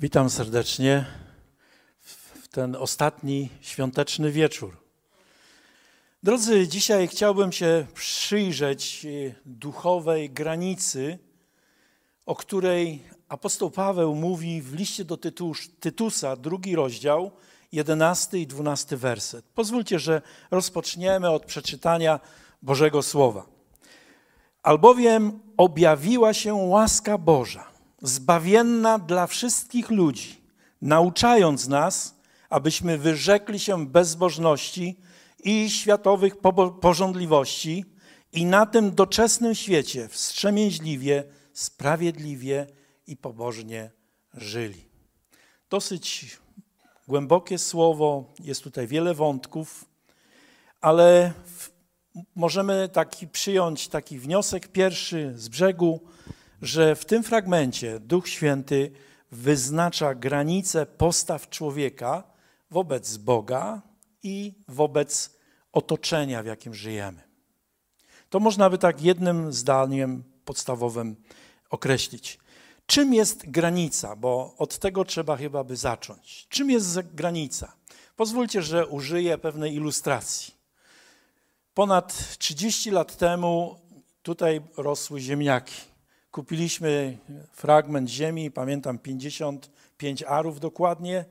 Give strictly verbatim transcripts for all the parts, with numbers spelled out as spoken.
Witam serdecznie w ten ostatni świąteczny wieczór. Drodzy, dzisiaj chciałbym się przyjrzeć duchowej granicy, o której apostoł Paweł mówi w liście do Tytusa, drugi rozdział, jedenasty i dwunasty werset. Pozwólcie, że rozpoczniemy od przeczytania Bożego Słowa. Albowiem objawiła się łaska Boża, zbawienna dla wszystkich ludzi, nauczając nas, abyśmy wyrzekli się bezbożności i światowych pożądliwości i na tym doczesnym świecie wstrzemięźliwie, sprawiedliwie i pobożnie żyli. Dosyć głębokie słowo, jest tutaj wiele wątków, ale możemy taki przyjąć taki wniosek pierwszy z brzegu, że w tym fragmencie Duch Święty wyznacza granice postaw człowieka wobec Boga i wobec otoczenia, w jakim żyjemy. To można by tak jednym zdaniem podstawowym określić. Czym jest granica? Bo od tego trzeba chyba by zacząć. Czym jest granica? Pozwólcie, że użyję pewnej ilustracji. Ponad trzydzieści lat temu tutaj rosły ziemniaki. Kupiliśmy fragment ziemi, pamiętam pięćdziesiąt pięć arów dokładnie.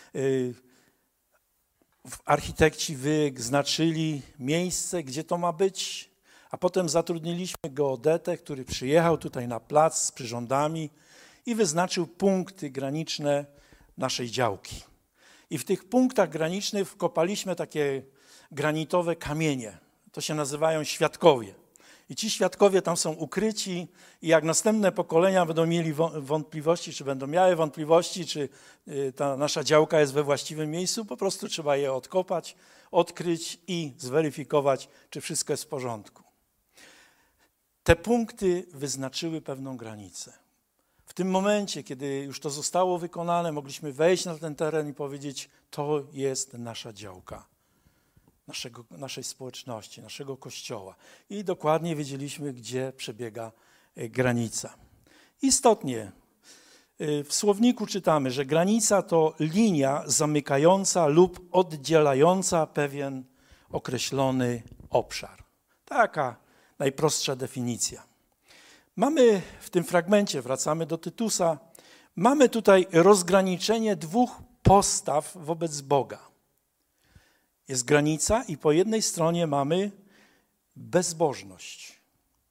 Architekci wyznaczyli miejsce, gdzie to ma być, a potem zatrudniliśmy geodetę, który przyjechał tutaj na plac z przyrządami i wyznaczył punkty graniczne naszej działki. I w tych punktach granicznych wkopaliśmy takie granitowe kamienie. To się nazywają świadkowie. I ci świadkowie tam są ukryci i jak następne pokolenia będą mieli wątpliwości, czy będą miały wątpliwości, czy ta nasza działka jest we właściwym miejscu, po prostu trzeba je odkopać, odkryć i zweryfikować, czy wszystko jest w porządku. Te punkty wyznaczyły pewną granicę. W tym momencie, kiedy już to zostało wykonane, mogliśmy wejść na ten teren i powiedzieć, to jest nasza działka. Naszego, naszej społeczności, naszego Kościoła. I dokładnie wiedzieliśmy, gdzie przebiega granica. Istotnie w słowniku czytamy, że granica to linia zamykająca lub oddzielająca pewien określony obszar. Taka najprostsza definicja. Mamy w tym fragmencie, wracamy do Tytusa, mamy tutaj rozgraniczenie dwóch postaw wobec Boga. Jest granica i po jednej stronie mamy bezbożność,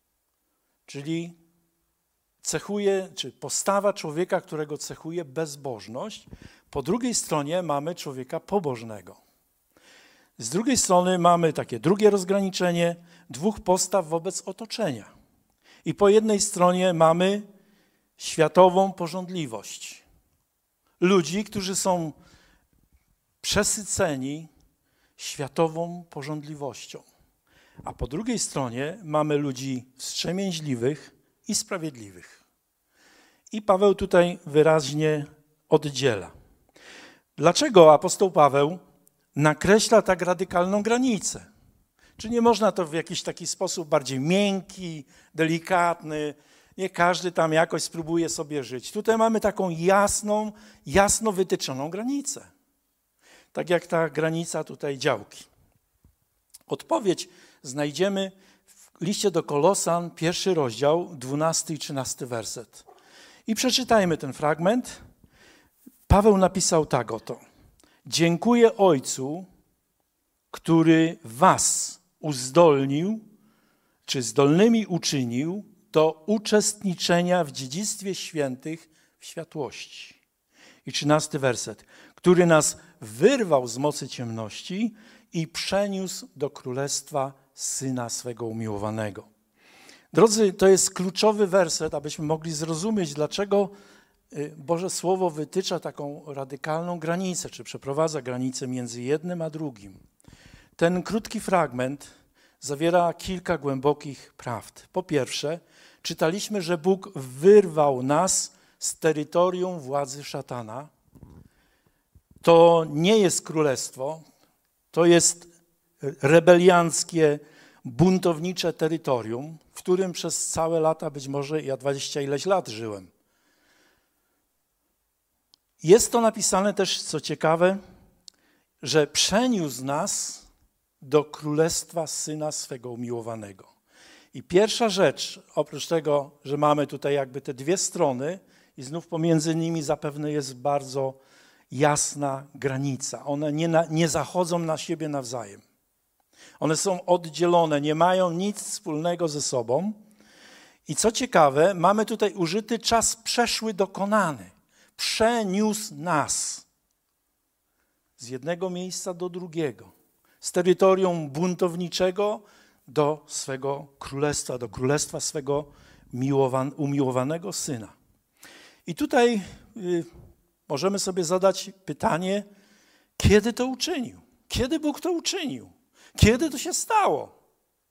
czyli cechuje, czy postawa człowieka, którego cechuje bezbożność. Po drugiej stronie mamy człowieka pobożnego. Z drugiej strony mamy takie drugie rozgraniczenie dwóch postaw wobec otoczenia. I po jednej stronie mamy światową pożądliwość. Ludzi, którzy są przesyceni światową pożądliwością. A po drugiej stronie mamy ludzi wstrzemięźliwych i sprawiedliwych. I Paweł tutaj wyraźnie oddziela. Dlaczego apostoł Paweł nakreśla tak radykalną granicę? Czy nie można to w jakiś taki sposób bardziej miękki, delikatny, nie każdy tam jakoś spróbuje sobie żyć. Tutaj mamy taką jasną, jasno wytyczoną granicę. Tak jak ta granica tutaj działki. Odpowiedź znajdziemy w liście do Kolosan, pierwszy rozdział, dwunasty i trzynasty werset. I przeczytajmy ten fragment. Paweł napisał tak oto. Dziękuję Ojcu, który was uzdolnił, czy zdolnymi uczynił do uczestniczenia w dziedzictwie świętych w światłości. I trzynasty werset. Który nas wyrwał z mocy ciemności i przeniósł do królestwa Syna swego umiłowanego. Drodzy, to jest kluczowy werset, abyśmy mogli zrozumieć, dlaczego Boże Słowo wytycza taką radykalną granicę, czy przeprowadza granicę między jednym a drugim. Ten krótki fragment zawiera kilka głębokich prawd. Po pierwsze, czytaliśmy, że Bóg wyrwał nas z terytorium władzy szatana. To nie jest królestwo, to jest rebelianckie, buntownicze terytorium, w którym przez całe lata, być może ja dwadzieścia ileś lat żyłem. Jest to napisane też, co ciekawe, że przeniósł nas do królestwa Syna swego umiłowanego. I pierwsza rzecz, oprócz tego, że mamy tutaj jakby te dwie strony i znów pomiędzy nimi zapewne jest bardzo jasna granica. One nie, na, nie zachodzą na siebie nawzajem. One są oddzielone, nie mają nic wspólnego ze sobą. I co ciekawe, mamy tutaj użyty czas przeszły dokonany. Przeniósł nas z jednego miejsca do drugiego, z terytorium buntowniczego do swego królestwa, do królestwa swego miłowan, umiłowanego Syna. I tutaj y, możemy sobie zadać pytanie, kiedy to uczynił? Kiedy Bóg to uczynił? Kiedy to się stało?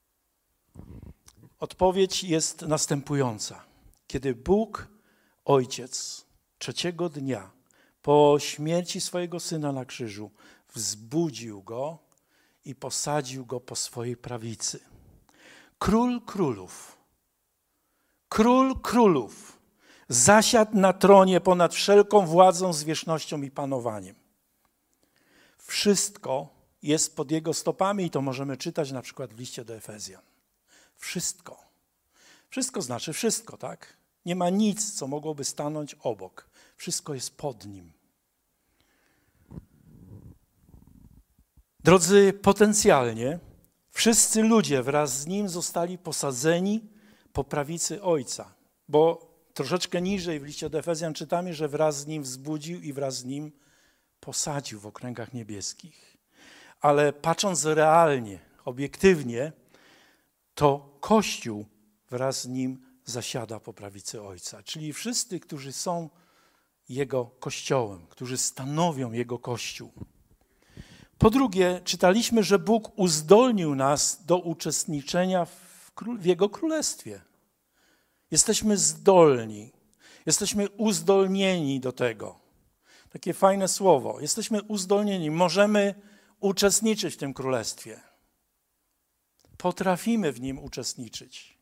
Odpowiedź jest następująca. Kiedy Bóg, Ojciec, trzeciego dnia po śmierci swojego Syna na krzyżu wzbudził Go i posadził Go po swojej prawicy. Król królów, król królów zasiadł na tronie ponad wszelką władzą, zwierzchnością i panowaniem. Wszystko jest pod Jego stopami i to możemy czytać na przykład w liście do Efezjan. Wszystko. Wszystko znaczy wszystko, tak? Nie ma nic, co mogłoby stanąć obok. Wszystko jest pod Nim. Drodzy, potencjalnie wszyscy ludzie wraz z Nim zostali posadzeni po prawicy Ojca, bo troszeczkę niżej w liście do Efezjan czytamy, że wraz z Nim wzbudził i wraz z Nim posadził w okręgach niebieskich. Ale patrząc realnie, obiektywnie, to Kościół wraz z Nim zasiada po prawicy Ojca. Czyli wszyscy, którzy są Jego Kościołem, którzy stanowią Jego Kościół. Po drugie, czytaliśmy, że Bóg uzdolnił nas do uczestniczenia w, król, w Jego Królestwie. Jesteśmy zdolni, jesteśmy uzdolnieni do tego. Takie fajne słowo. Jesteśmy uzdolnieni, możemy uczestniczyć w tym Królestwie. Potrafimy w nim uczestniczyć.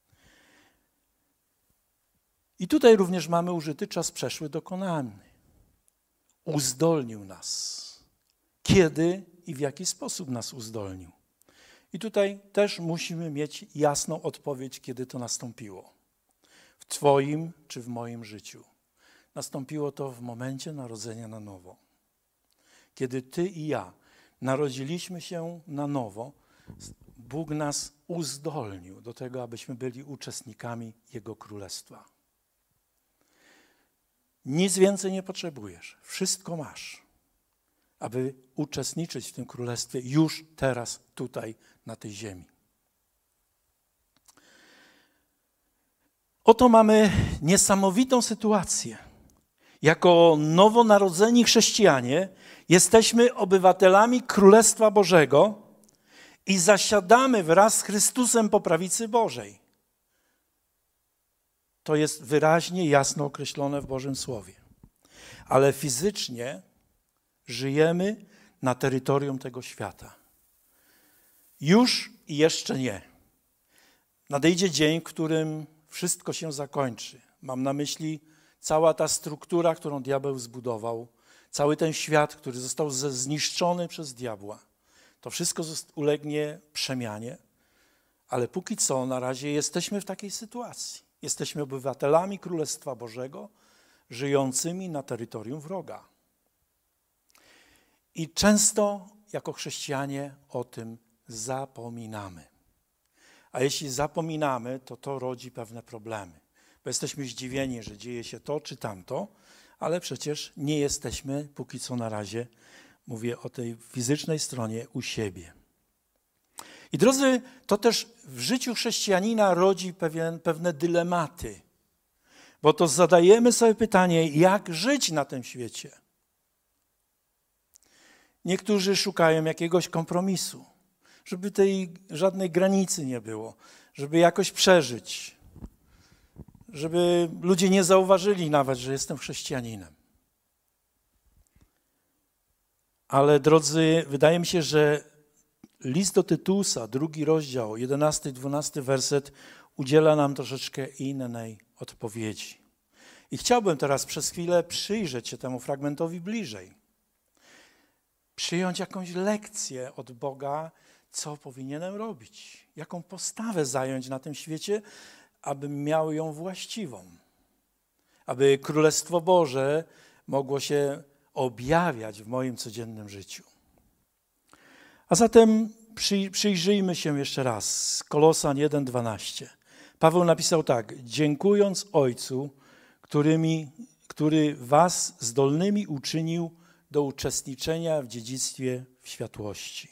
I tutaj również mamy użyty czas przeszły dokonany. Uzdolnił nas. Kiedy i w jaki sposób nas uzdolnił? I tutaj też musimy mieć jasną odpowiedź, kiedy to nastąpiło. W Twoim czy w moim życiu. Nastąpiło to w momencie narodzenia na nowo. Kiedy Ty i ja narodziliśmy się na nowo, Bóg nas uzdolnił do tego, abyśmy byli uczestnikami Jego Królestwa. Nic więcej nie potrzebujesz. Wszystko masz, aby uczestniczyć w tym Królestwie już teraz, tutaj, na tej ziemi. Oto mamy niesamowitą sytuację. Jako nowonarodzeni chrześcijanie jesteśmy obywatelami Królestwa Bożego i zasiadamy wraz z Chrystusem po prawicy Bożej. To jest wyraźnie, jasno określone w Bożym Słowie. Ale fizycznie żyjemy na terytorium tego świata. Już i jeszcze nie. Nadejdzie dzień, w którym wszystko się zakończy. Mam na myśli cała ta struktura, którą diabeł zbudował, cały ten świat, który został zniszczony przez diabła. To wszystko ulegnie przemianie, ale póki co na razie jesteśmy w takiej sytuacji. Jesteśmy obywatelami Królestwa Bożego, żyjącymi na terytorium wroga. I często jako chrześcijanie o tym zapominamy. A jeśli zapominamy, to to rodzi pewne problemy. Bo jesteśmy zdziwieni, że dzieje się to czy tamto, ale przecież nie jesteśmy póki co na razie, mówię o tej fizycznej stronie, u siebie. I drodzy, to też w życiu chrześcijanina rodzi pewien, pewne dylematy. Bo to zadajemy sobie pytanie, jak żyć na tym świecie. Niektórzy szukają jakiegoś kompromisu, żeby tej żadnej granicy nie było, żeby jakoś przeżyć, żeby ludzie nie zauważyli nawet, że jestem chrześcijaninem. Ale drodzy, wydaje mi się, że list do Tytusa, drugi rozdział, jedenasty, dwunasty werset udziela nam troszeczkę innej odpowiedzi. I chciałbym teraz przez chwilę przyjrzeć się temu fragmentowi bliżej. Przyjąć jakąś lekcję od Boga, co powinienem robić, jaką postawę zająć na tym świecie, abym miał ją właściwą, aby Królestwo Boże mogło się objawiać w moim codziennym życiu. A zatem przy, przyjrzyjmy się jeszcze raz. Kolosan jeden dwanaście. Paweł napisał tak: dziękując Ojcu, którymi, który was zdolnymi uczynił do uczestniczenia w dziedzictwie w światłości.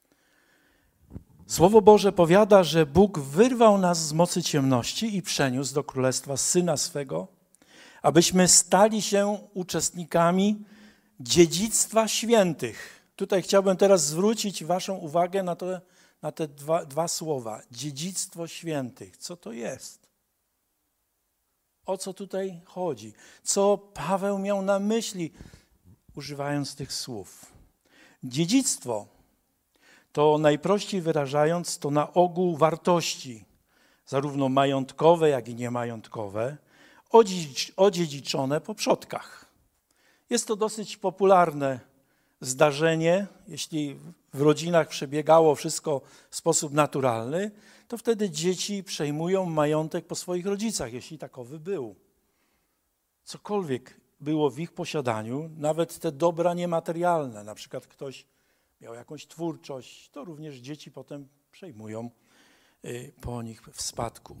Słowo Boże powiada, że Bóg wyrwał nas z mocy ciemności i przeniósł do królestwa Syna swego, abyśmy stali się uczestnikami dziedzictwa świętych. Tutaj chciałbym teraz zwrócić waszą uwagę na, to, na te dwa, dwa słowa. Dziedzictwo świętych. Co to jest? O co tutaj chodzi? Co Paweł miał na myśli, używając tych słów? Dziedzictwo to, najprościej wyrażając, to na ogół wartości, zarówno majątkowe, jak i niemajątkowe, odziedziczone po przodkach. Jest to dosyć popularne zdarzenie. Jeśli w rodzinach przebiegało wszystko w sposób naturalny, to wtedy dzieci przejmują majątek po swoich rodzicach, jeśli takowy był. Cokolwiek było w ich posiadaniu, nawet te dobra niematerialne, na przykład ktoś miał jakąś twórczość, to również dzieci potem przejmują po nich w spadku.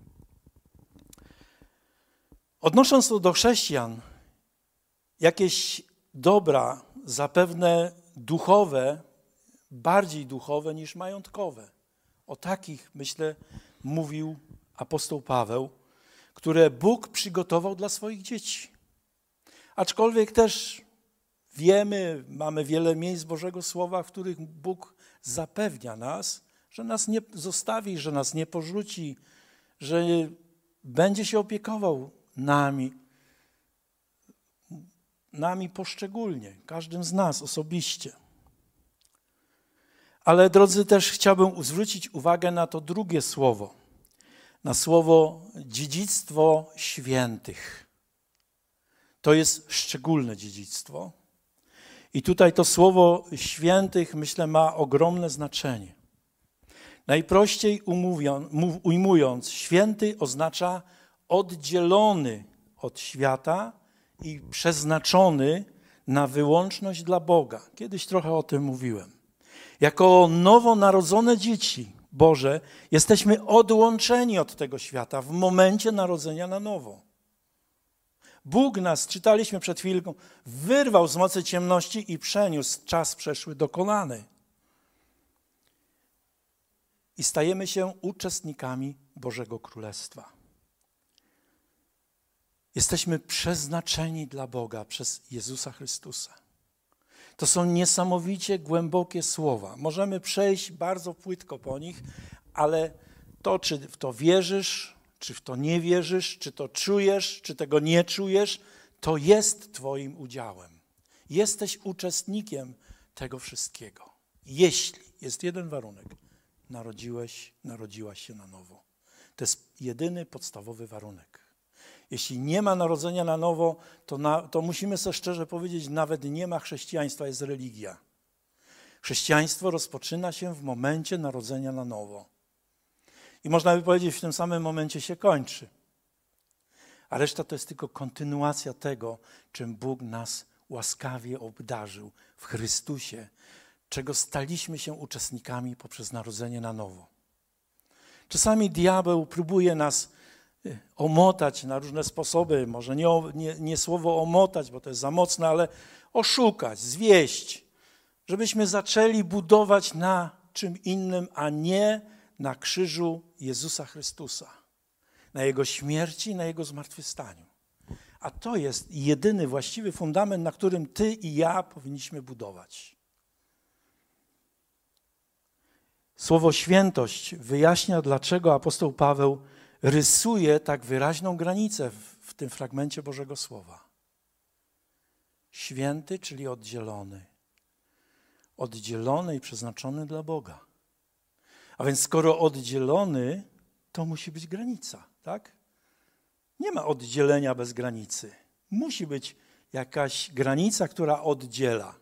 Odnosząc to do chrześcijan, jakieś dobra zapewne duchowe, bardziej duchowe niż majątkowe. O takich, myślę, mówił apostoł Paweł, które Bóg przygotował dla swoich dzieci. Aczkolwiek też wiemy, mamy wiele miejsc Bożego Słowa, w których Bóg zapewnia nas, że nas nie zostawi, że nas nie porzuci, że będzie się opiekował nami, nami poszczególnie, każdym z nas osobiście. Ale drodzy, też chciałbym zwrócić uwagę na to drugie słowo, na słowo dziedzictwo świętych. To jest szczególne dziedzictwo. I tutaj to słowo świętych, myślę, ma ogromne znaczenie. Najprościej ujmując, święty oznacza oddzielony od świata i przeznaczony na wyłączność dla Boga. Kiedyś trochę o tym mówiłem. Jako nowonarodzone dzieci Boże jesteśmy odłączeni od tego świata w momencie narodzenia na nowo. Bóg nas, czytaliśmy przed chwilką, wyrwał z mocy ciemności i przeniósł czas przeszły dokonany. I stajemy się uczestnikami Bożego Królestwa. Jesteśmy przeznaczeni dla Boga przez Jezusa Chrystusa. To są niesamowicie głębokie słowa. Możemy przejść bardzo płytko po nich, ale to, czy w to wierzysz, czy w to nie wierzysz, czy to czujesz, czy tego nie czujesz, to jest twoim udziałem. Jesteś uczestnikiem tego wszystkiego. Jeśli, jest jeden warunek, narodziłeś, narodziłaś się na nowo. To jest jedyny podstawowy warunek. Jeśli nie ma narodzenia na nowo, to, na, to musimy sobie szczerze powiedzieć, nawet nie ma chrześcijaństwa, jest religia. Chrześcijaństwo rozpoczyna się w momencie narodzenia na nowo. I można by powiedzieć, w tym samym momencie się kończy. A reszta to jest tylko kontynuacja tego, czym Bóg nas łaskawie obdarzył w Chrystusie, czego staliśmy się uczestnikami poprzez narodzenie na nowo. Czasami diabeł próbuje nas omotać na różne sposoby, może nie, nie, nie słowo omotać, bo to jest za mocne, ale oszukać, zwieść, żebyśmy zaczęli budować na czym innym, a nie na krzyżu Jezusa Chrystusa, na Jego śmierci, na Jego zmartwychwstaniu. A to jest jedyny właściwy fundament, na którym ty i ja powinniśmy budować. Słowo świętość wyjaśnia, dlaczego apostoł Paweł rysuje tak wyraźną granicę w, w tym fragmencie Bożego Słowa. Święty, czyli oddzielony. Oddzielony i przeznaczony dla Boga. A więc skoro oddzielony, to musi być granica, tak? Nie ma oddzielenia bez granicy. Musi być jakaś granica, która oddziela.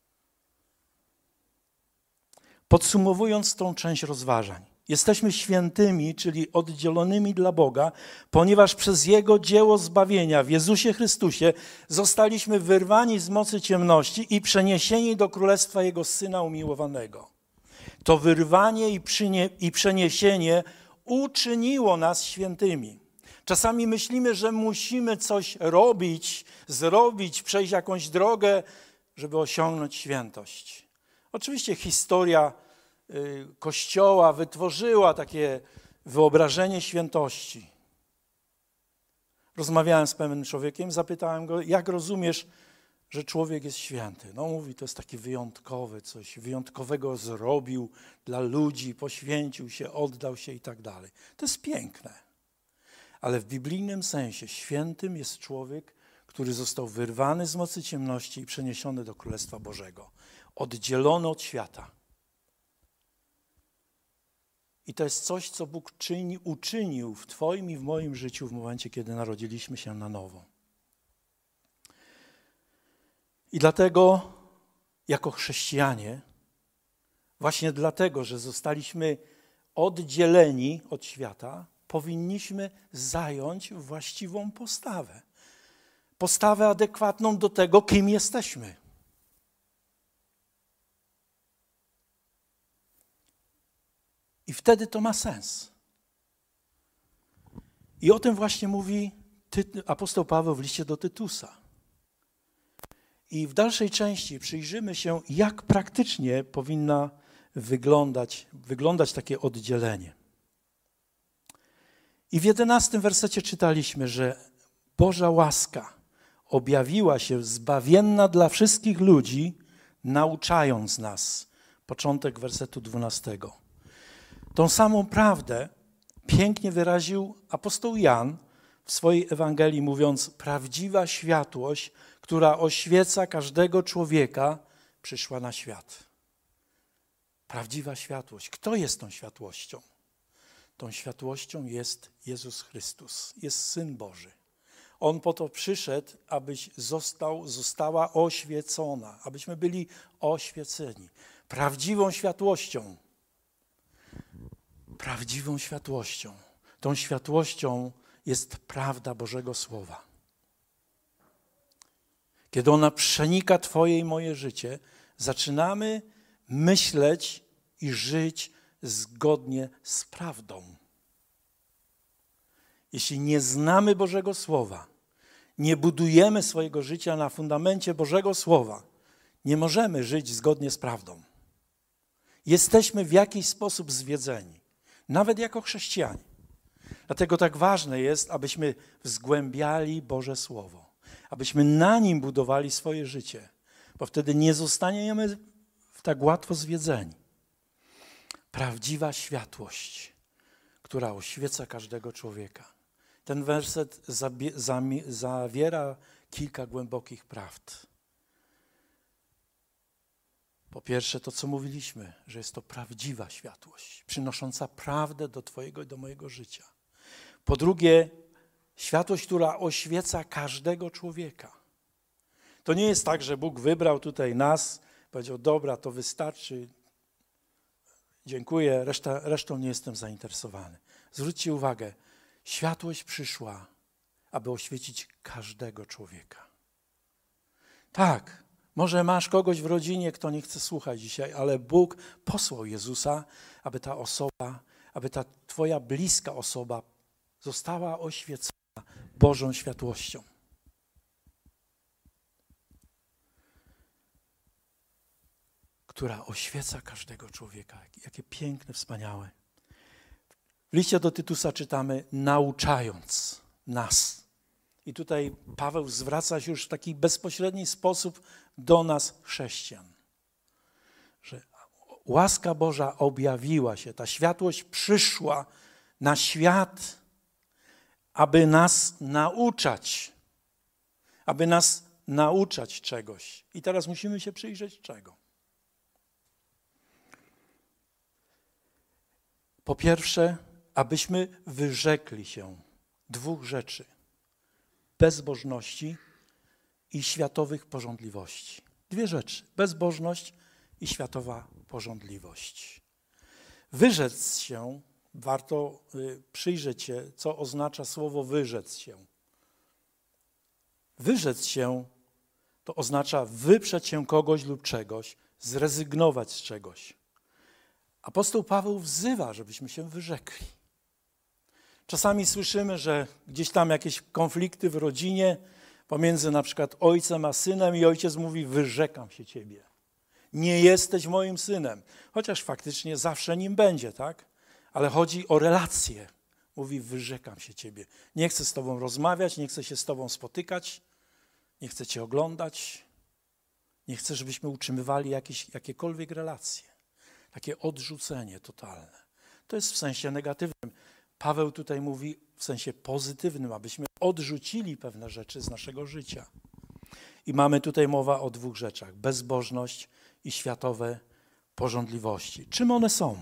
Podsumowując tą część rozważań, jesteśmy świętymi, czyli oddzielonymi dla Boga, ponieważ przez Jego dzieło zbawienia w Jezusie Chrystusie zostaliśmy wyrwani z mocy ciemności i przeniesieni do Królestwa Jego Syna umiłowanego. To wyrwanie i, przynie, i przeniesienie uczyniło nas świętymi. Czasami myślimy, że musimy coś robić, zrobić, przejść jakąś drogę, żeby osiągnąć świętość. Oczywiście historia Kościoła wytworzyła takie wyobrażenie świętości. Rozmawiałem z pewnym człowiekiem, zapytałem go, jak rozumiesz, że człowiek jest święty? No mówi, to jest taki wyjątkowy, coś wyjątkowego zrobił dla ludzi, poświęcił się, oddał się i tak dalej. To jest piękne. Ale w biblijnym sensie świętym jest człowiek, który został wyrwany z mocy ciemności i przeniesiony do Królestwa Bożego. Oddzielony od świata. I to jest coś, co Bóg czyni, uczynił w Twoim i w moim życiu w momencie, kiedy narodziliśmy się na nowo. I dlatego, jako chrześcijanie, właśnie dlatego, że zostaliśmy oddzieleni od świata, powinniśmy zająć właściwą postawę. Postawę adekwatną do tego, kim jesteśmy. I wtedy to ma sens. I o tym właśnie mówi apostoł Paweł w liście do Tytusa. I w dalszej części przyjrzymy się, jak praktycznie powinna wyglądać, wyglądać takie oddzielenie. I w jedenastym wersecie czytaliśmy, że Boża łaska objawiła się zbawienna dla wszystkich ludzi, nauczając nas. Początek wersetu dwunastego. Tą samą prawdę pięknie wyraził apostoł Jan w swojej Ewangelii, mówiąc, prawdziwa światłość, która oświeca każdego człowieka, przyszła na świat. Prawdziwa światłość. Kto jest tą światłością? Tą światłością jest Jezus Chrystus, jest Syn Boży. On po to przyszedł, abyś został, została oświecona, abyśmy byli oświeceni. Prawdziwą światłością. Prawdziwą światłością. Tą światłością jest prawda Bożego Słowa. Kiedy ona przenika Twoje i moje życie, zaczynamy myśleć i żyć zgodnie z prawdą. Jeśli nie znamy Bożego Słowa, nie budujemy swojego życia na fundamencie Bożego Słowa, nie możemy żyć zgodnie z prawdą. Jesteśmy w jakiś sposób zwiedzeni, nawet jako chrześcijanie. Dlatego tak ważne jest, abyśmy zgłębiali Boże Słowo, abyśmy na nim budowali swoje życie, bo wtedy nie zostaniemy tak łatwo zwiedzeni. Prawdziwa światłość, która oświeca każdego człowieka. Ten werset zawiera kilka głębokich prawd. Po pierwsze to, co mówiliśmy, że jest to prawdziwa światłość, przynosząca prawdę do Twojego i do mojego życia. Po drugie, światłość, która oświeca każdego człowieka. To nie jest tak, że Bóg wybrał tutaj nas, powiedział, dobra, to wystarczy, dziękuję, reszta, resztą nie jestem zainteresowany. Zwróćcie uwagę, światłość przyszła, aby oświecić każdego człowieka. Tak, może masz kogoś w rodzinie, kto nie chce słuchać dzisiaj, ale Bóg posłał Jezusa, aby ta osoba, aby ta Twoja bliska osoba została oświecona Bożą światłością. Która oświeca każdego człowieka. Jakie piękne, wspaniałe. W liście do Tytusa czytamy, nauczając nas. I tutaj Paweł zwraca się już w taki bezpośredni sposób do nas, chrześcijan. Że łaska Boża objawiła się, ta światłość przyszła na świat, aby nas nauczać. Aby nas nauczać czegoś. I teraz musimy się przyjrzeć czego. Po pierwsze, abyśmy wyrzekli się dwóch rzeczy. bezbożności i światowych pożądliwości. Dwie rzeczy, bezbożność i światowa pożądliwość. Wyrzec się, warto przyjrzeć się, co oznacza słowo wyrzec się. Wyrzec się to oznacza wyprzeć się kogoś lub czegoś, zrezygnować z czegoś. Apostoł Paweł wzywa, żebyśmy się wyrzekli. Czasami słyszymy, że gdzieś tam jakieś konflikty w rodzinie pomiędzy na przykład ojcem a synem i ojciec mówi: wyrzekam się ciebie. Nie jesteś moim synem. Chociaż faktycznie zawsze nim będzie, tak? Ale chodzi o relacje. Mówi: wyrzekam się ciebie. Nie chcę z tobą rozmawiać, nie chcę się z tobą spotykać, nie chcę cię oglądać. Nie chcę, żebyśmy utrzymywali jakieś, jakiekolwiek relacje. Takie odrzucenie totalne. To jest w sensie negatywnym. Paweł tutaj mówi w sensie pozytywnym, abyśmy odrzucili pewne rzeczy z naszego życia. I mamy tutaj mowa o dwóch rzeczach. Bezbożność i światowe pożądliwości. Czym one są?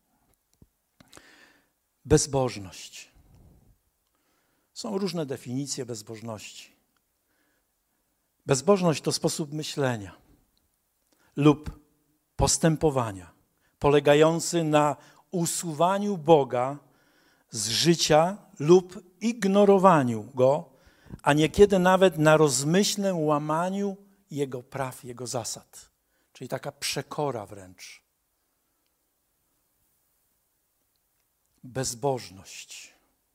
Bezbożność. Są różne definicje bezbożności. Bezbożność to sposób myślenia lub postępowania polegający na usuwaniu Boga z życia lub ignorowaniu Go, a niekiedy nawet na rozmyślnym łamaniu Jego praw, Jego zasad. Czyli taka przekora wręcz. Bezbożność.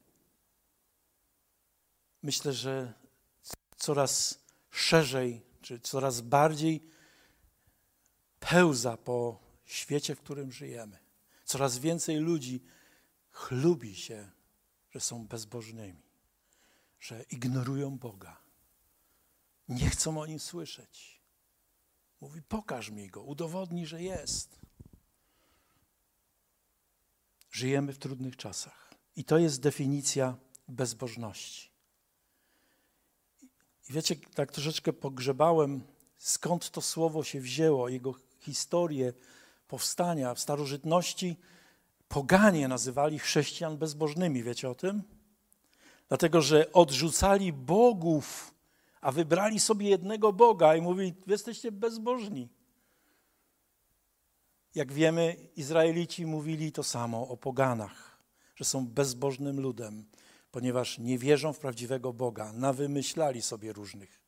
Myślę, że coraz szerzej, czy coraz bardziej pełza po świecie, w którym żyjemy. Coraz więcej ludzi chlubi się, że są bezbożnymi, że ignorują Boga. Nie chcą o Nim słyszeć. Mówi: pokaż mi Go, udowodnij, że jest. Żyjemy w trudnych czasach. I to jest definicja bezbożności. I wiecie, tak troszeczkę pogrzebałem, skąd to słowo się wzięło, jego historię powstania. W starożytności poganie nazywali chrześcijan bezbożnymi. Wiecie o tym? Dlatego, że odrzucali bogów, a wybrali sobie jednego Boga i mówili: wy jesteście bezbożni. Jak wiemy, Izraelici mówili to samo o poganach, że są bezbożnym ludem, ponieważ nie wierzą w prawdziwego Boga, nawymyślali sobie różnych.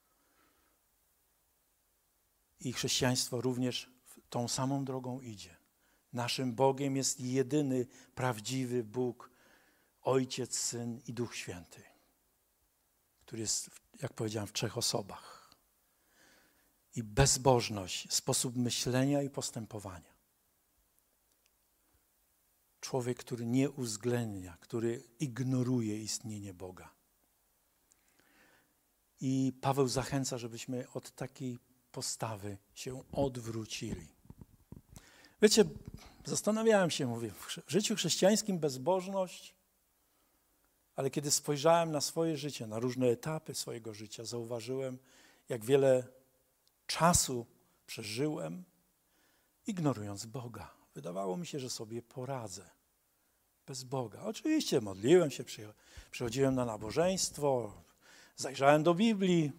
I chrześcijaństwo również tą samą drogą idzie. Naszym Bogiem jest jedyny prawdziwy Bóg, Ojciec, Syn i Duch Święty, który jest, jak powiedziałem, w trzech osobach. I bezbożność, sposób myślenia i postępowania. Człowiek, który nie uwzględnia, który ignoruje istnienie Boga. I Paweł zachęca, żebyśmy od takiej postawy się odwrócili. Wiecie, zastanawiałem się, mówię, w życiu chrześcijańskim bezbożność, ale kiedy spojrzałem na swoje życie, na różne etapy swojego życia, zauważyłem, jak wiele czasu przeżyłem, ignorując Boga. Wydawało mi się, że sobie poradzę bez Boga. Oczywiście modliłem się, przychodziłem na nabożeństwo, zajrzałem do Biblii,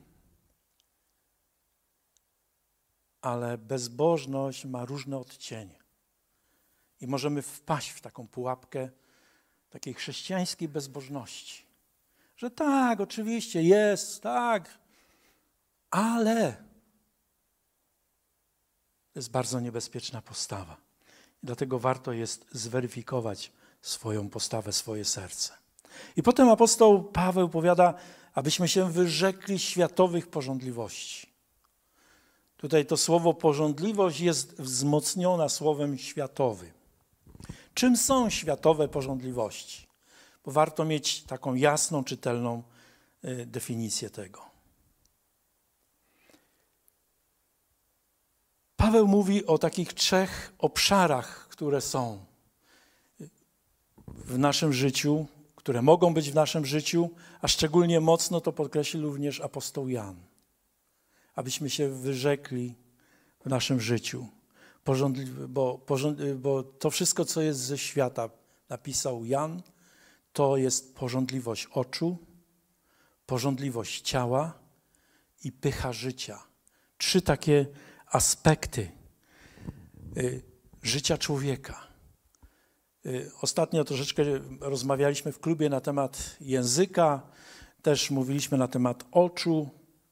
ale bezbożność ma różne odcienie. I możemy wpaść w taką pułapkę takiej chrześcijańskiej bezbożności. Że tak, oczywiście jest, tak, ale to jest bardzo niebezpieczna postawa. I dlatego warto jest zweryfikować swoją postawę, swoje serce. I potem apostoł Paweł powiada, abyśmy się wyrzekli światowych pożądliwości. Tutaj to słowo pożądliwość jest wzmocniona słowem światowy. Czym są światowe pożądliwości? Bo warto mieć taką jasną, czytelną definicję tego. Paweł mówi o takich trzech obszarach, które są w naszym życiu, które mogą być w naszym życiu, a szczególnie mocno to podkreślił również apostoł Jan. Abyśmy się wyrzekli w naszym życiu. Porządli- bo, porząd- bo to wszystko, co jest ze świata, napisał Jan, to jest pożądliwość oczu, pożądliwość ciała i pycha życia. Trzy takie aspekty y, życia człowieka. Y, ostatnio troszeczkę rozmawialiśmy w klubie na temat języka, też mówiliśmy na temat oczu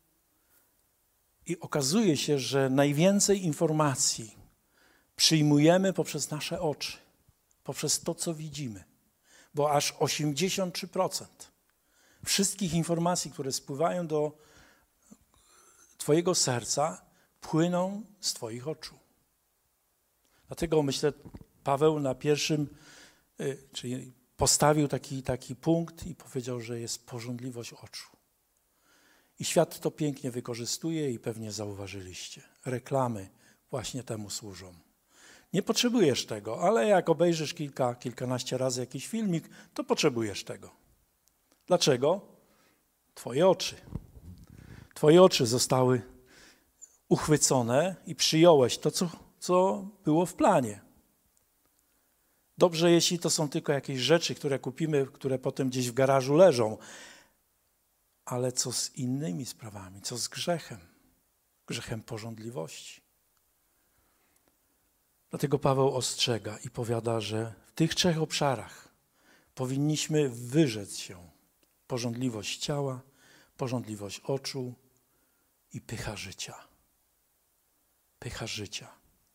i okazuje się, że najwięcej informacji przyjmujemy poprzez nasze oczy, poprzez to, co widzimy, bo aż osiemdziesiąt trzy procent wszystkich informacji, które spływają do Twojego serca, płyną z Twoich oczu. Dlatego myślę, Paweł na pierwszym, czyli postawił taki, taki punkt i powiedział, że jest pożądliwość oczu. I świat to pięknie wykorzystuje i pewnie zauważyliście. Reklamy właśnie temu służą. Nie potrzebujesz tego, ale jak obejrzysz kilka, kilkanaście razy jakiś filmik, to potrzebujesz tego. Dlaczego? Twoje oczy. Twoje oczy zostały uchwycone i przyjąłeś to, co, co było w planie. Dobrze, jeśli to są tylko jakieś rzeczy, które kupimy, które potem gdzieś w garażu leżą. Ale co z innymi sprawami? Co z grzechem? Grzechem pożądliwości. Dlatego Paweł ostrzega i powiada, że w tych trzech obszarach powinniśmy wyrzec się pożądliwość ciała, pożądliwość oczu i pycha życia. Pycha życia.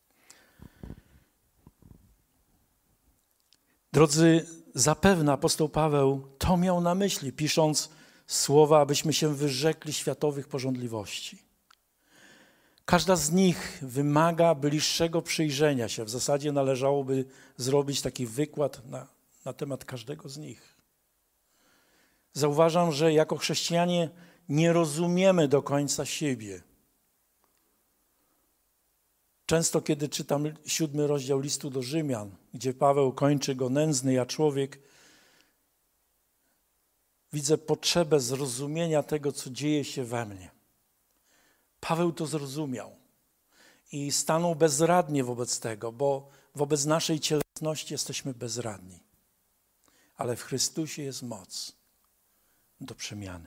Drodzy, zapewne apostoł Paweł to miał na myśli, pisząc słowa, abyśmy się wyrzekli światowych pożądliwości. Każda z nich wymaga bliższego przyjrzenia się. W zasadzie należałoby zrobić taki wykład na, na temat każdego z nich. Zauważam, że jako chrześcijanie nie rozumiemy do końca siebie. Często, kiedy czytam siódmy rozdział listu do Rzymian, gdzie Paweł kończy go nędzny ja człowiek, widzę potrzebę zrozumienia tego, co dzieje się we mnie. Paweł to zrozumiał i stanął bezradnie wobec tego, bo wobec naszej cielesności jesteśmy bezradni. Ale w Chrystusie jest moc do przemiany.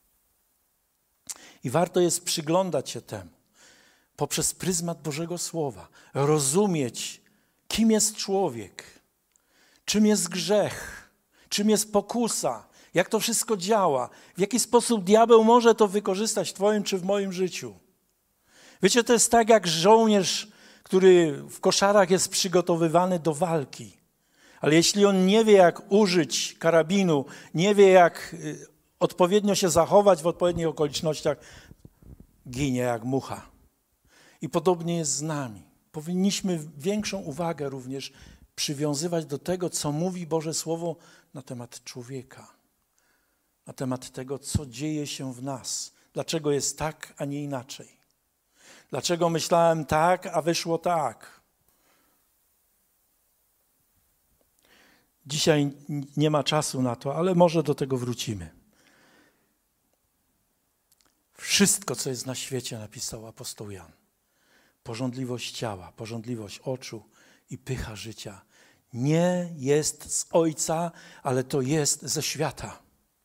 I warto jest przyglądać się temu poprzez pryzmat Bożego Słowa, rozumieć, kim jest człowiek, czym jest grzech, czym jest pokusa, jak to wszystko działa, w jaki sposób diabeł może to wykorzystać w Twoim czy w moim życiu. Wiecie, to jest tak jak żołnierz, który w koszarach jest przygotowywany do walki. Ale jeśli on nie wie, jak użyć karabinu, nie wie, jak odpowiednio się zachować w odpowiednich okolicznościach, ginie jak mucha. I podobnie jest z nami. Powinniśmy większą uwagę również przywiązywać do tego, co mówi Boże Słowo na temat człowieka, na temat tego, co dzieje się w nas, dlaczego jest tak, a nie inaczej. Dlaczego myślałem tak, a wyszło tak. Dzisiaj nie ma czasu na to, ale może do tego wrócimy. Wszystko, co jest na świecie, napisał apostoł Jan. Pożądliwość ciała, pożądliwość oczu i pycha życia nie jest z Ojca, ale to jest ze świata.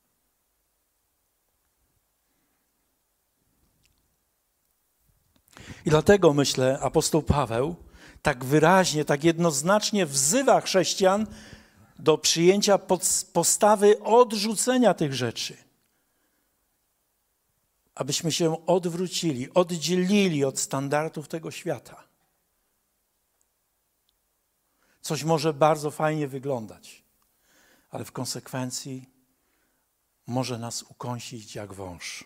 I dlatego, myślę, apostoł Paweł tak wyraźnie, tak jednoznacznie wzywa chrześcijan do przyjęcia postawy odrzucenia tych rzeczy. Abyśmy się odwrócili, oddzielili od standardów tego świata. Coś może bardzo fajnie wyglądać, ale w konsekwencji może nas ukąsić jak wąż.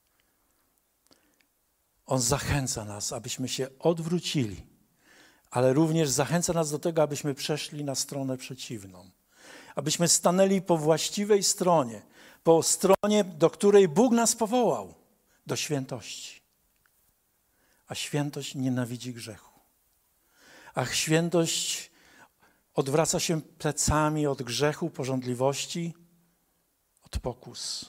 On zachęca nas, abyśmy się odwrócili, ale również zachęca nas do tego, abyśmy przeszli na stronę przeciwną. Abyśmy stanęli po właściwej stronie, po stronie, do której Bóg nas powołał, do świętości. A świętość nienawidzi grzechu. A świętość odwraca się plecami od grzechu, pożądliwości, od pokus.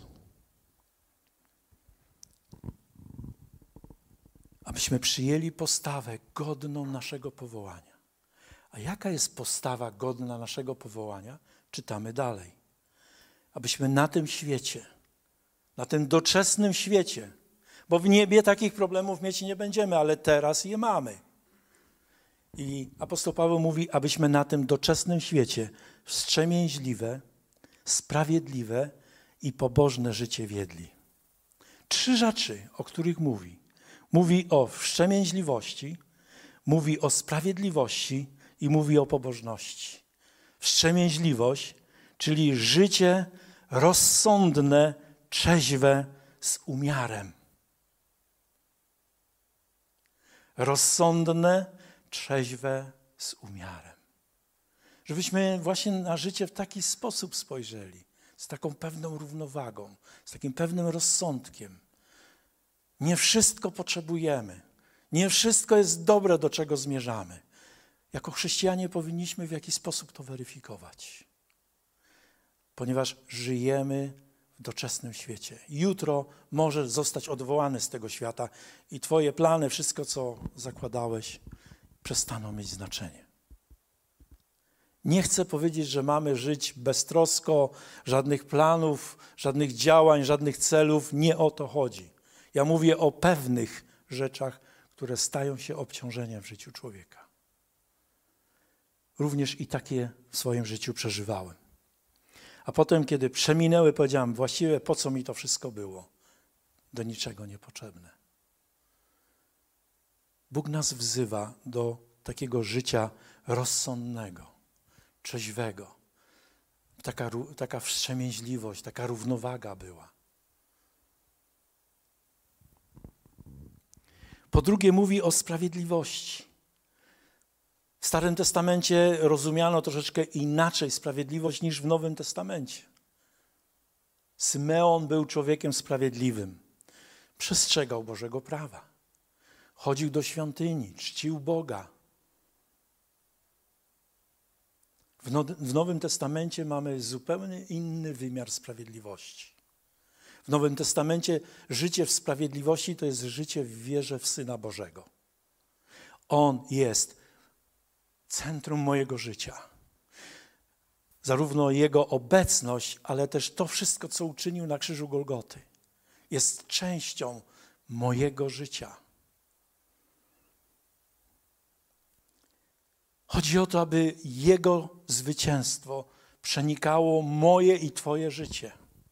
Abyśmy przyjęli postawę godną naszego powołania. A jaka jest postawa godna naszego powołania? Czytamy dalej. Abyśmy na tym świecie na tym doczesnym świecie, bo w niebie takich problemów mieć nie będziemy, ale teraz je mamy. I apostoł Paweł mówi, abyśmy na tym doczesnym świecie wstrzemięźliwe, sprawiedliwe i pobożne życie wiedli. Trzy rzeczy, o których mówi. Mówi o wstrzemięźliwości, mówi o sprawiedliwości i mówi o pobożności. Wstrzemięźliwość, czyli życie rozsądne, trzeźwe, z umiarem. Rozsądne, trzeźwe, z umiarem. Żebyśmy właśnie na życie w taki sposób spojrzeli, z taką pewną równowagą, z takim pewnym rozsądkiem. Nie wszystko potrzebujemy. Nie wszystko jest dobre, do czego zmierzamy. Jako chrześcijanie powinniśmy w jakiś sposób to weryfikować. Ponieważ żyjemy w doczesnym świecie. Jutro możesz zostać odwołany z tego świata i twoje plany, wszystko co zakładałeś, przestaną mieć znaczenie. Nie chcę powiedzieć, że mamy żyć beztrosko, żadnych planów, żadnych działań, żadnych celów. Nie o to chodzi. Ja mówię o pewnych rzeczach, które stają się obciążeniem w życiu człowieka. Również i takie w swoim życiu przeżywałem. A potem, kiedy przeminęły, powiedziałem, właściwie po co mi to wszystko było? Do niczego niepotrzebne. Bóg nas wzywa do takiego życia rozsądnego, trzeźwego. Taka, taka wstrzemięźliwość, taka równowaga była. Po drugie mówi o sprawiedliwości. W Starym Testamencie rozumiano troszeczkę inaczej sprawiedliwość niż w Nowym Testamencie. Symeon był człowiekiem sprawiedliwym. Przestrzegał Bożego prawa. Chodził do świątyni, czcił Boga. W, no, w Nowym Testamencie mamy zupełnie inny wymiar sprawiedliwości. W Nowym Testamencie życie w sprawiedliwości to jest życie w wierze w Syna Bożego. On jest centrum mojego życia. Zarówno Jego obecność, ale też to wszystko, co uczynił na krzyżu Golgoty, jest częścią mojego życia. Chodzi o to, aby Jego zwycięstwo przenikało moje i Twoje życie.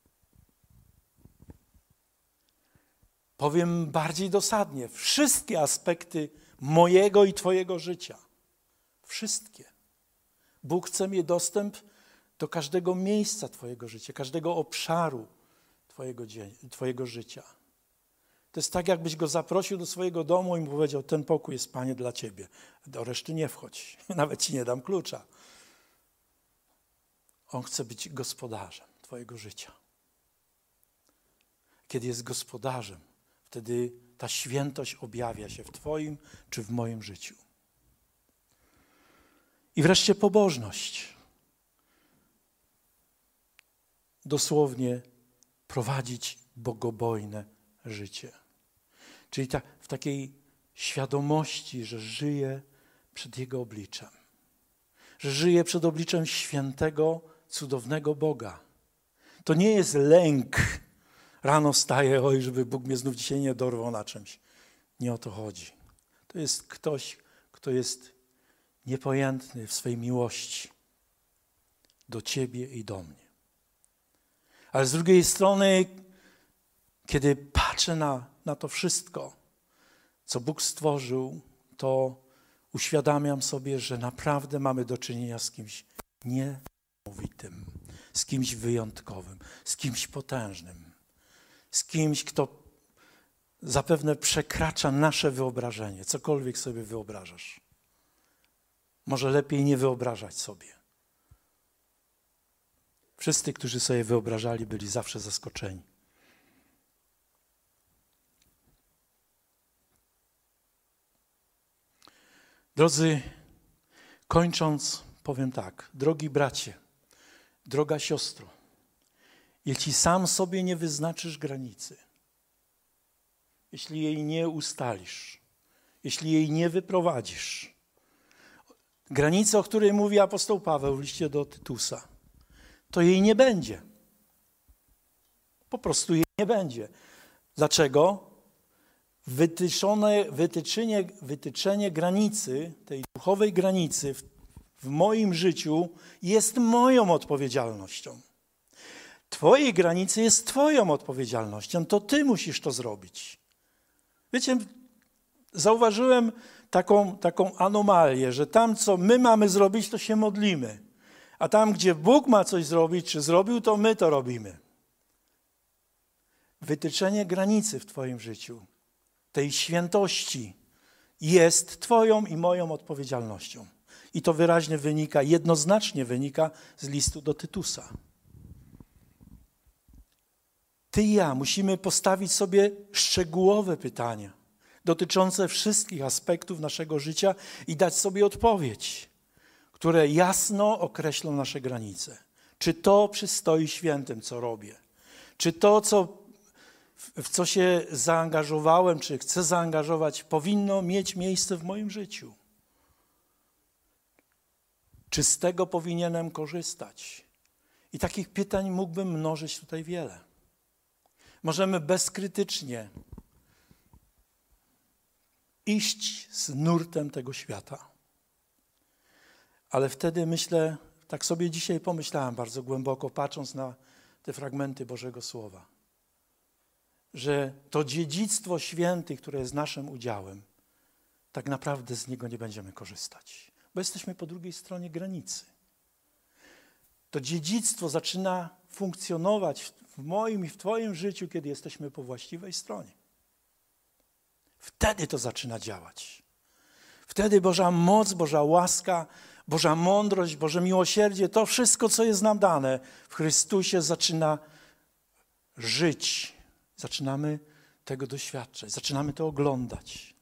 Powiem bardziej dosadnie, wszystkie aspekty mojego i Twojego życia. Wszystkie. Bóg chce mieć dostęp do każdego miejsca Twojego życia, każdego obszaru Twojego, twojego życia. To jest tak, jakbyś go zaprosił do swojego domu i mu powiedział, ten pokój jest, Panie, dla Ciebie. Do reszty nie wchodź. Nawet Ci nie dam klucza. On chce być gospodarzem Twojego życia. Kiedy jest gospodarzem, wtedy ta świętość objawia się w Twoim czy w moim życiu. I wreszcie pobożność. Dosłownie prowadzić bogobojne życie. Czyli ta, w takiej świadomości, że żyję przed Jego obliczem. Że żyję przed obliczem świętego, cudownego Boga. To nie jest lęk. Rano wstaję, oj, żeby Bóg mnie znów dzisiaj nie dorwał na czymś. Nie o to chodzi. To jest ktoś, kto jest niepojętny w swej miłości do Ciebie i do mnie. Ale z drugiej strony, kiedy patrzę na, na to wszystko, co Bóg stworzył, to uświadamiam sobie, że naprawdę mamy do czynienia z kimś niesamowitym, z kimś wyjątkowym, z kimś potężnym, z kimś, kto zapewne przekracza nasze wyobrażenie, cokolwiek sobie wyobrażasz. Może lepiej nie wyobrażać sobie. Wszyscy, którzy sobie wyobrażali, byli zawsze zaskoczeni. Drodzy, kończąc, powiem tak. Drogi bracie, droga siostro, jeśli sam sobie nie wyznaczysz granicy, jeśli jej nie ustalisz, jeśli jej nie wyprowadzisz, granicy, o której mówi apostoł Paweł w liście do Tytusa, to jej nie będzie. Po prostu jej nie będzie. Dlaczego? Wytyczone, wytyczenie, wytyczenie granicy, tej duchowej granicy w, w moim życiu jest moją odpowiedzialnością. Twojej granicy jest twoją odpowiedzialnością, to ty musisz to zrobić. Wiecie, zauważyłem taką, taką anomalię, że tam, co my mamy zrobić, to się modlimy. A tam, gdzie Bóg ma coś zrobić, czy zrobił, to my to robimy. Wytyczenie granicy w twoim życiu, tej świętości, jest twoją i moją odpowiedzialnością. I to wyraźnie wynika, jednoznacznie wynika z listu do Tytusa. Ty i ja musimy postawić sobie szczegółowe pytania dotyczące wszystkich aspektów naszego życia i dać sobie odpowiedź, które jasno określą nasze granice. Czy to przystoi świętym, co robię? Czy to, co, w co się zaangażowałem, czy chcę zaangażować, powinno mieć miejsce w moim życiu? Czy z tego powinienem korzystać? I takich pytań mógłbym mnożyć tutaj wiele. Możemy bezkrytycznie iść z nurtem tego świata. Ale wtedy myślę, tak sobie dzisiaj pomyślałem bardzo głęboko, patrząc na te fragmenty Bożego Słowa, że to dziedzictwo świętych, które jest naszym udziałem, tak naprawdę z niego nie będziemy korzystać, bo jesteśmy po drugiej stronie granicy. To dziedzictwo zaczyna funkcjonować w moim i w twoim życiu, kiedy jesteśmy po właściwej stronie. Wtedy to zaczyna działać. Wtedy Boża moc, Boża łaska, Boża mądrość, Boże miłosierdzie, to wszystko, co jest nam dane w Chrystusie, zaczyna żyć. Zaczynamy tego doświadczać, zaczynamy to oglądać.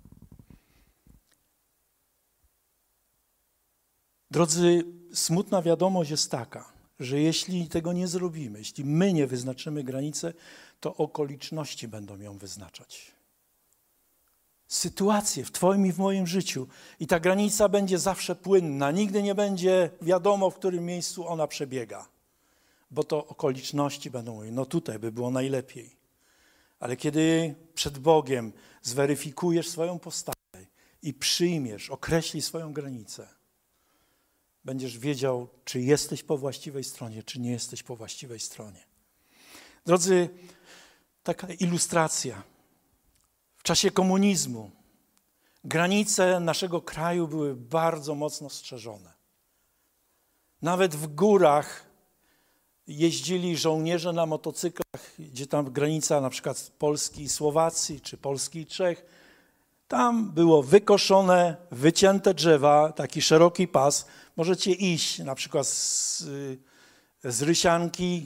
Drodzy, smutna wiadomość jest taka, że jeśli tego nie zrobimy, jeśli my nie wyznaczymy granicy, to okoliczności będą ją wyznaczać. Sytuacje w twoim i w moim życiu. I ta granica będzie zawsze płynna. Nigdy nie będzie wiadomo, w którym miejscu ona przebiega. Bo to okoliczności będą mówić, no tutaj by było najlepiej. Ale kiedy przed Bogiem zweryfikujesz swoją postawę i przyjmiesz, określisz swoją granicę, będziesz wiedział, czy jesteś po właściwej stronie, czy nie jesteś po właściwej stronie. Drodzy, taka ilustracja. W czasie komunizmu granice naszego kraju były bardzo mocno strzeżone. Nawet w górach jeździli żołnierze na motocyklach, gdzie tam granica na przykład Polski i Słowacji, czy Polski i Czech. Tam było wykoszone, wycięte drzewa, taki szeroki pas. Możecie iść na przykład z, z Rysianki.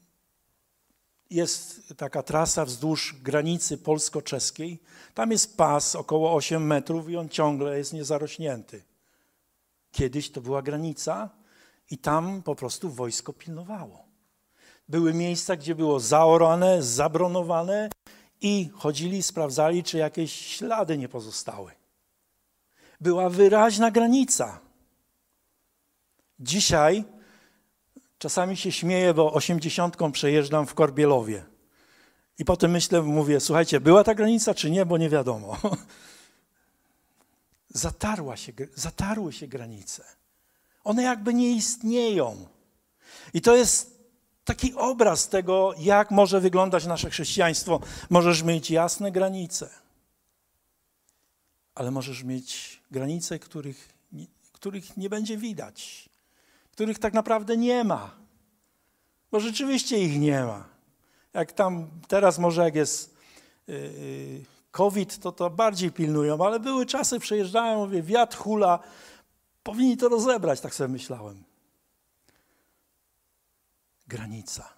Jest taka trasa wzdłuż granicy polsko-czeskiej. Tam jest pas około osiem metrów i on ciągle jest niezarośnięty. Kiedyś to była granica i tam po prostu wojsko pilnowało. Były miejsca, gdzie było zaorane, zabronowane i chodzili, sprawdzali, czy jakieś ślady nie pozostały. Była wyraźna granica. Dzisiaj czasami się śmieję, bo osiemdziesiątką przejeżdżam w Korbielowie. I potem myślę, mówię, słuchajcie, była ta granica czy nie, bo nie wiadomo. Zatarła się, zatarły się granice. One jakby nie istnieją. I to jest taki obraz tego, jak może wyglądać nasze chrześcijaństwo. Możesz mieć jasne granice, ale możesz mieć granice, których, których nie będzie widać, których tak naprawdę nie ma, bo rzeczywiście ich nie ma. Jak tam teraz może jak jest yy, COVID, to to bardziej pilnują, ale były czasy, przejeżdżają, mówię, wiatr hula, powinni to rozebrać, tak sobie myślałem. Granica.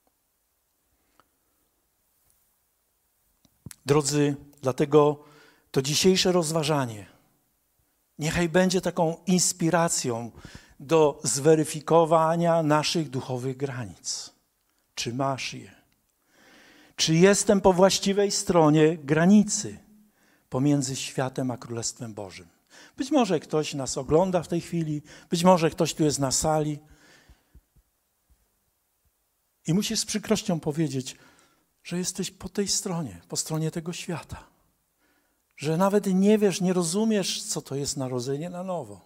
Drodzy, dlatego to dzisiejsze rozważanie niechaj będzie taką inspiracją do zweryfikowania naszych duchowych granic. Czy masz je? Czy jestem po właściwej stronie granicy pomiędzy światem a Królestwem Bożym? Być może ktoś nas ogląda w tej chwili, być może ktoś tu jest na sali I musisz z przykrością powiedzieć, że jesteś po tej stronie, po stronie tego świata. Że nawet nie wiesz, nie rozumiesz, co to jest narodzenie na nowo.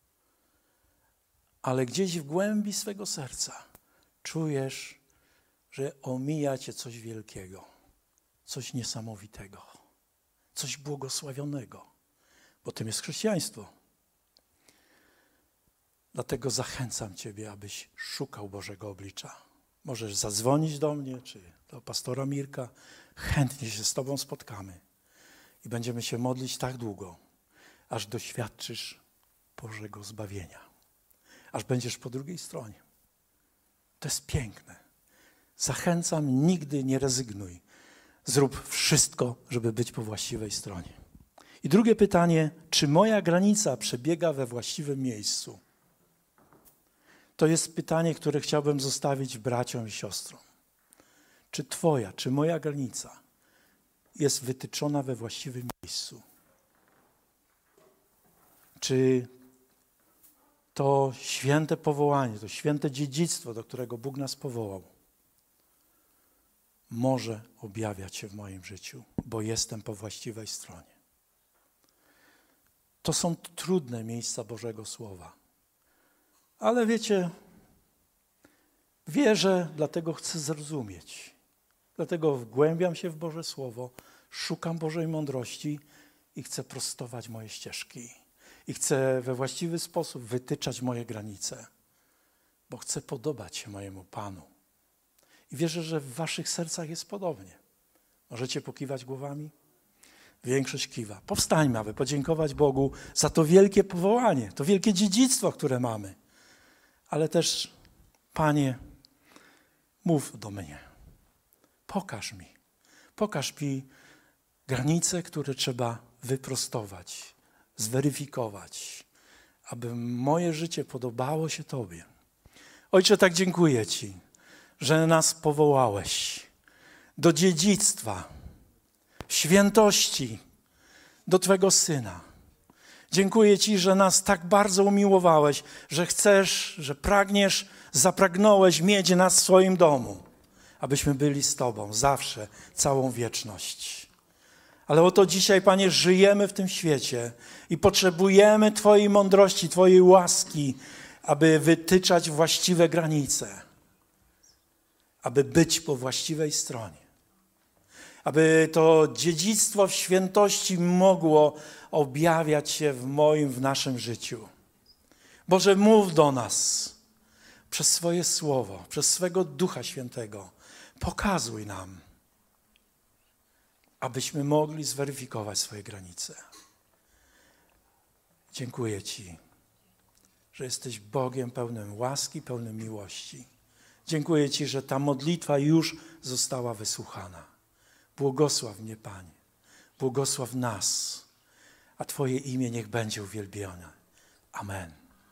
Ale gdzieś w głębi swego serca czujesz, że omija cię coś wielkiego, coś niesamowitego, coś błogosławionego, bo tym jest chrześcijaństwo. Dlatego zachęcam ciebie, abyś szukał Bożego oblicza. Możesz zadzwonić do mnie, czy do pastora Mirka. Chętnie się z tobą spotkamy i będziemy się modlić tak długo, aż doświadczysz Bożego zbawienia. Aż będziesz po drugiej stronie. To jest piękne. Zachęcam, nigdy nie rezygnuj. Zrób wszystko, żeby być po właściwej stronie. I drugie pytanie, czy moja granica przebiega we właściwym miejscu? To jest pytanie, które chciałbym zostawić braciom i siostrom. Czy twoja, czy moja granica jest wytyczona we właściwym miejscu? Czy to święte powołanie, to święte dziedzictwo, do którego Bóg nas powołał, może objawiać się w moim życiu, bo jestem po właściwej stronie. To są trudne miejsca Bożego Słowa. Ale wiecie, wierzę, dlatego chcę zrozumieć. Dlatego wgłębiam się w Boże Słowo, szukam Bożej mądrości i chcę prostować moje ścieżki. I chcę we właściwy sposób wytyczać moje granice, bo chcę podobać się mojemu Panu. I wierzę, że w waszych sercach jest podobnie. Możecie pokiwać głowami? Większość kiwa. Powstańmy, aby podziękować Bogu za to wielkie powołanie, to wielkie dziedzictwo, które mamy. Ale też, Panie, mów do mnie. Pokaż mi. Pokaż mi granice, które trzeba wyprostować, zweryfikować, aby moje życie podobało się Tobie. Ojcze, tak dziękuję Ci, że nas powołałeś do dziedzictwa, świętości, do Twego Syna. Dziękuję Ci, że nas tak bardzo umiłowałeś, że chcesz, że pragniesz, zapragnąłeś mieć nas w swoim domu, abyśmy byli z Tobą zawsze, całą wieczność. Ale oto dzisiaj, Panie, żyjemy w tym świecie i potrzebujemy Twojej mądrości, Twojej łaski, aby wytyczać właściwe granice, aby być po właściwej stronie. Aby to dziedzictwo w świętości mogło objawiać się w moim, w naszym życiu. Boże, mów do nas przez swoje Słowo, przez swego Ducha Świętego. Pokazuj nam, abyśmy mogli zweryfikować swoje granice. Dziękuję Ci, że jesteś Bogiem pełnym łaski, pełnym miłości. Dziękuję Ci, że ta modlitwa już została wysłuchana. Błogosław mnie, Panie. Błogosław nas, a Twoje imię niech będzie uwielbione. Amen.